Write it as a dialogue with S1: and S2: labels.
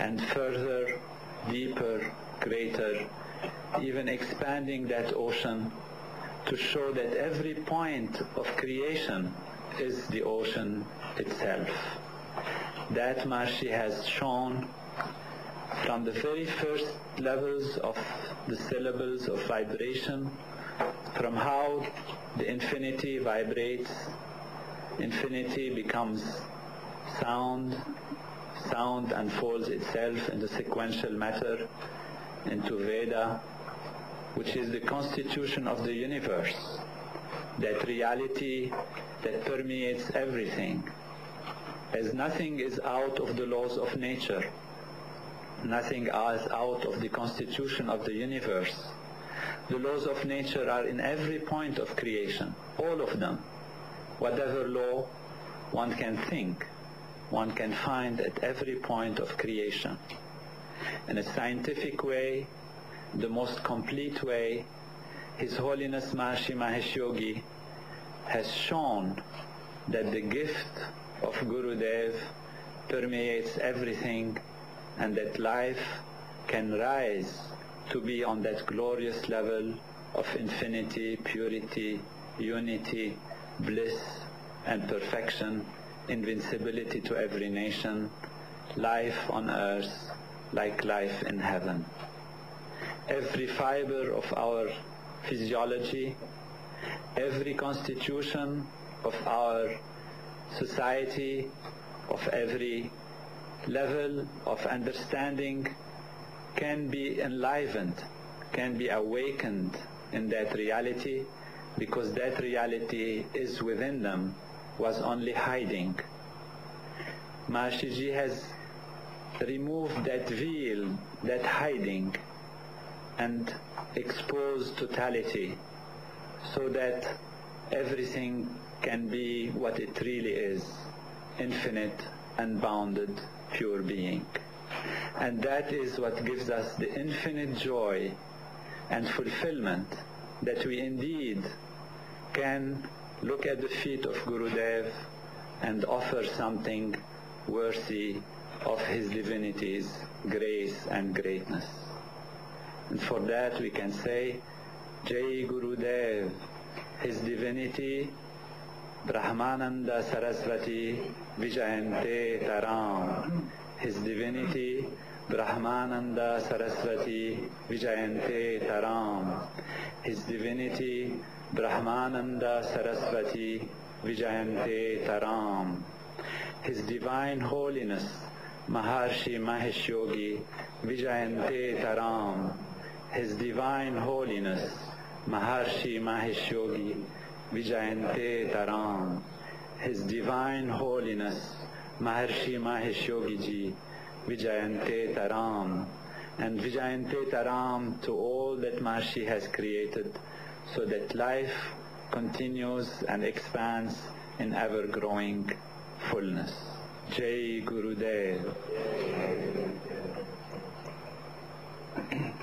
S1: and further, deeper, greater, even expanding that ocean to show that every point of creation is the ocean itself. That Maharishi has shown from the very first levels of the syllables of vibration, from how the infinity vibrates, infinity becomes sound, sound unfolds itself into sequential matter, into Veda, which is the constitution of the universe, that reality that permeates everything. As nothing is out of the laws of nature, nothing is out of the constitution of the universe. The laws of nature are in every point of creation, all of them. Whatever law one can think, one can find at every point of creation. In a scientific way, the most complete way, His Holiness Maharishi Mahesh Yogi has shown that the gift of Gurudev permeates everything, and that life can rise to be on that glorious level of infinity, purity, unity, bliss and perfection, invincibility to every nation, life on earth like life in heaven. Every fiber of our physiology, every constitution of our society, of every level of understanding can be enlivened, can be awakened in that reality, because that reality is within them, was only hiding. Maharishi Ji has removed that veil, that hiding, and exposed totality, so that everything can be what it really is, infinite, unbounded, pure being. And that is what gives us the infinite joy and fulfillment, that we indeed can look at the feet of Gurudev and offer something worthy of his divinity's grace and greatness. And for that we can say, Jai Gurudev, his divinity, Brahmananda Saraswati Vijayante Taram. His divinity, Brahmananda Saraswati Vijayante Taram. His divinity, Brahmananda Saraswati Vijayante Taram. His divine holiness, Maharishi Mahesh Yogi Vijayante Taram. His divine holiness, Maharishi Mahesh Yogi Vijayante Taram. His divine holiness, Maharishi Mahesh Yogi Ji Vijayante Taram. And Vijayante Taram to all that Maharishi has created, so that life continues and expands in ever-growing fullness. Jai Gurudev.